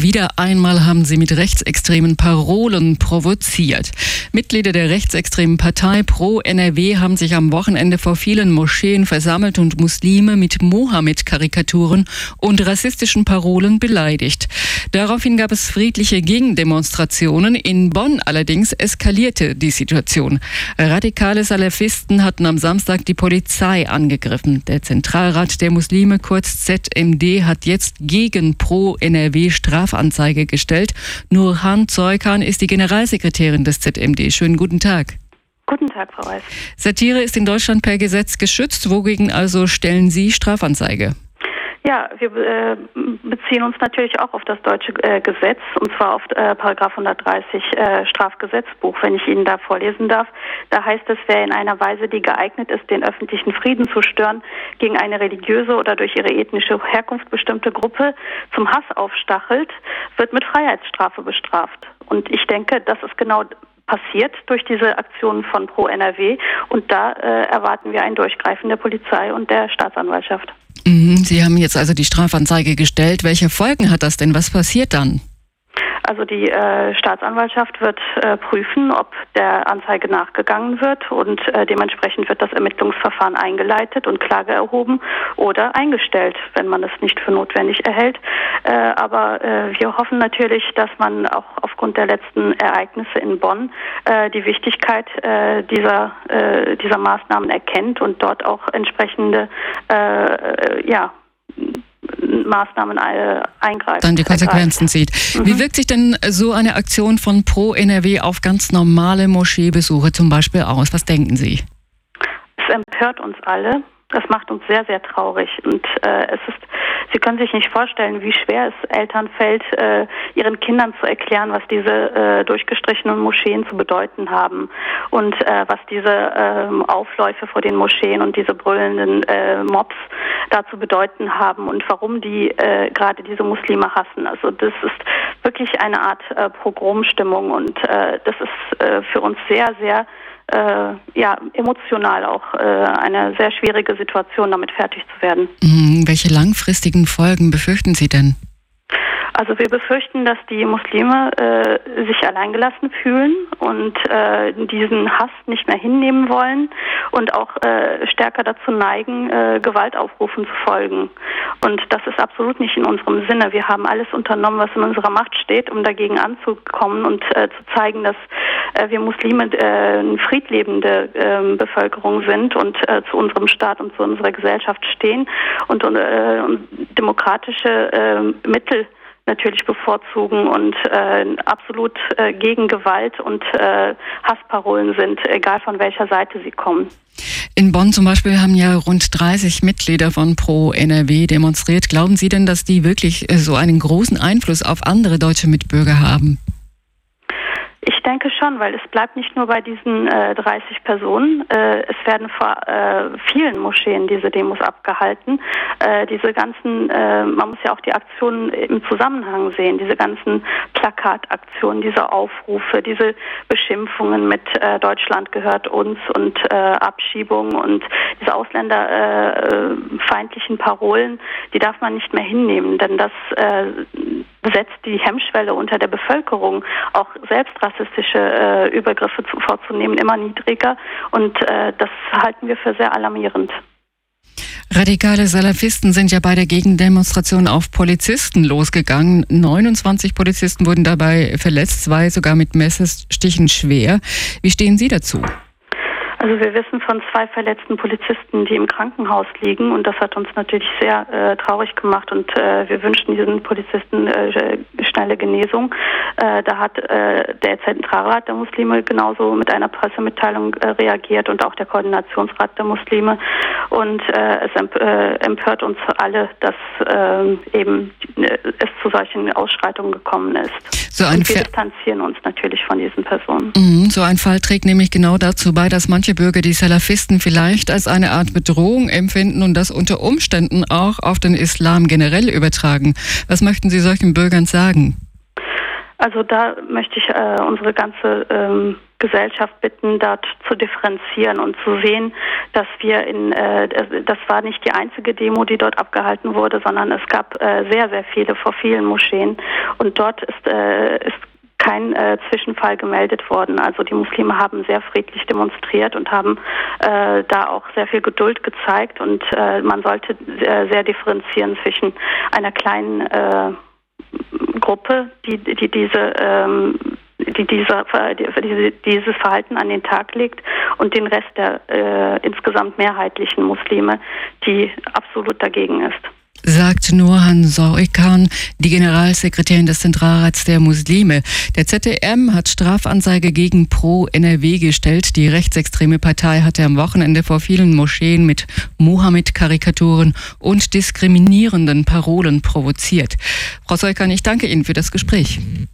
Wieder einmal haben sie mit rechtsextremen Parolen provoziert. Mitglieder der rechtsextremen Partei Pro NRW haben sich am Wochenende vor vielen Moscheen versammelt und Muslime mit Mohammed-Karikaturen und rassistischen Parolen beleidigt. Daraufhin gab es friedliche Gegendemonstrationen. In Bonn allerdings eskalierte die Situation. Radikale Salafisten hatten am Samstag die Polizei angegriffen. Der Zentralrat der Muslime, kurz ZMD, hat jetzt gegen Pro NRW Strafanzeige gestellt. Nurhan Zeukan ist die Generalsekretärin des ZMD. Schönen guten Tag. Guten Tag, Frau Weiß. Satire ist in Deutschland per Gesetz geschützt. Wogegen also stellen Sie Strafanzeige? Ja, wir beziehen uns natürlich auch auf das deutsche Gesetz, und zwar auf Paragraph 130 Strafgesetzbuch, wenn ich Ihnen da vorlesen darf. Da heißt es, wer in einer Weise, die geeignet ist, den öffentlichen Frieden zu stören, gegen eine religiöse oder durch ihre ethnische Herkunft bestimmte Gruppe zum Hass aufstachelt, wird mit Freiheitsstrafe bestraft. Und ich denke, das ist genau passiert durch diese Aktionen von Pro NRW, und da erwarten wir ein Durchgreifen der Polizei und der Staatsanwaltschaft. Sie haben jetzt also die Strafanzeige gestellt. Welche Folgen hat das denn? Was passiert dann? Also die Staatsanwaltschaft wird prüfen, ob der Anzeige nachgegangen wird, und dementsprechend wird das Ermittlungsverfahren eingeleitet und Klage erhoben oder eingestellt, wenn man es nicht für notwendig erhält. Aber wir hoffen natürlich, dass man auch aufgrund der letzten Ereignisse in Bonn die Wichtigkeit dieser Maßnahmen erkennt und dort auch entsprechende Maßnahmen eingreifen. Dann die Konsequenzen zieht. Wie wirkt sich denn so eine Aktion von Pro NRW auf ganz normale Moscheebesuche zum Beispiel aus? Was denken Sie? Es empört uns alle. Das macht uns sehr, sehr traurig. Und Sie können sich nicht vorstellen, wie schwer es Eltern fällt, ihren Kindern zu erklären, was diese durchgestrichenen Moscheen zu bedeuten haben und was diese Aufläufe vor den Moscheen und diese brüllenden Mobs da zu bedeuten haben und warum die gerade diese Muslime hassen. Also das ist wirklich eine Art Pogromstimmung, und das ist für uns sehr, sehr emotional auch eine sehr schwierige Situation, damit fertig zu werden. Welche langfristigen Folgen befürchten Sie denn? Also wir befürchten, dass die Muslime sich alleingelassen fühlen und diesen Hass nicht mehr hinnehmen wollen und auch stärker dazu neigen, Gewaltaufrufen zu folgen. Und das ist absolut nicht in unserem Sinne. Wir haben alles unternommen, was in unserer Macht steht, um dagegen anzukommen und zu zeigen, dass wir Muslime eine friedlebende Bevölkerung sind und zu unserem Staat und zu unserer Gesellschaft stehen und demokratische Mittel natürlich bevorzugen und absolut gegen Gewalt und Hassparolen sind, egal von welcher Seite sie kommen. In Bonn zum Beispiel haben ja rund 30 Mitglieder von Pro NRW demonstriert. Glauben Sie denn, dass die wirklich so einen großen Einfluss auf andere deutsche Mitbürger haben? Ich denke schon, weil es bleibt nicht nur bei diesen 30 Personen. Es werden vor vielen Moscheen diese Demos abgehalten. Diese ganzen, man muss ja auch die Aktionen im Zusammenhang sehen, diese ganzen Plakataktionen, diese Aufrufe, diese Beschimpfungen mit Deutschland gehört uns und Abschiebung und diese ausländerfeindlichen Parolen, die darf man nicht mehr hinnehmen, denn das setzt die Hemmschwelle unter der Bevölkerung, auch selbst rassistische Übergriffe vorzunehmen, immer niedriger, und das halten wir für sehr alarmierend. Radikale Salafisten sind ja bei der Gegendemonstration auf Polizisten losgegangen. 29 Polizisten wurden dabei verletzt, 2 sogar mit Messerstichen schwer. Wie stehen Sie dazu? Also wir wissen von 2 verletzten Polizisten, die im Krankenhaus liegen, und das hat uns natürlich sehr traurig gemacht, und wir wünschen diesen Polizisten schnelle Genesung. Da hat der Zentralrat der Muslime genauso mit einer Pressemitteilung reagiert und auch der Koordinationsrat der Muslime, und es empört uns alle, dass eben es zu solchen Ausschreitungen gekommen ist. Und wir distanzieren uns natürlich von diesen Personen. So ein Fall trägt nämlich genau dazu bei, dass manche Bürger die Salafisten vielleicht als eine Art Bedrohung empfinden und das unter Umständen auch auf den Islam generell übertragen. Was möchten Sie solchen Bürgern sagen? Also da möchte ich unsere ganze Gesellschaft bitten, dort zu differenzieren und zu sehen, dass wir das war nicht die einzige Demo, die dort abgehalten wurde, sondern es gab sehr, sehr viele vor vielen Moscheen und dort ist kein Zwischenfall gemeldet worden. Also die Muslime haben sehr friedlich demonstriert und haben da auch sehr viel Geduld gezeigt und man sollte sehr differenzieren zwischen einer kleinen Gruppe, die dieses Verhalten an den Tag legt und den Rest der insgesamt mehrheitlichen Muslime, die absolut dagegen ist. Sagt Nurhan Soikan, die Generalsekretärin des Zentralrats der Muslime. Der ZDM hat Strafanzeige gegen Pro NRW gestellt. Die rechtsextreme Partei hatte am Wochenende vor vielen Moscheen mit Mohammed-Karikaturen und diskriminierenden Parolen provoziert. Frau Soikan, ich danke Ihnen für das Gespräch.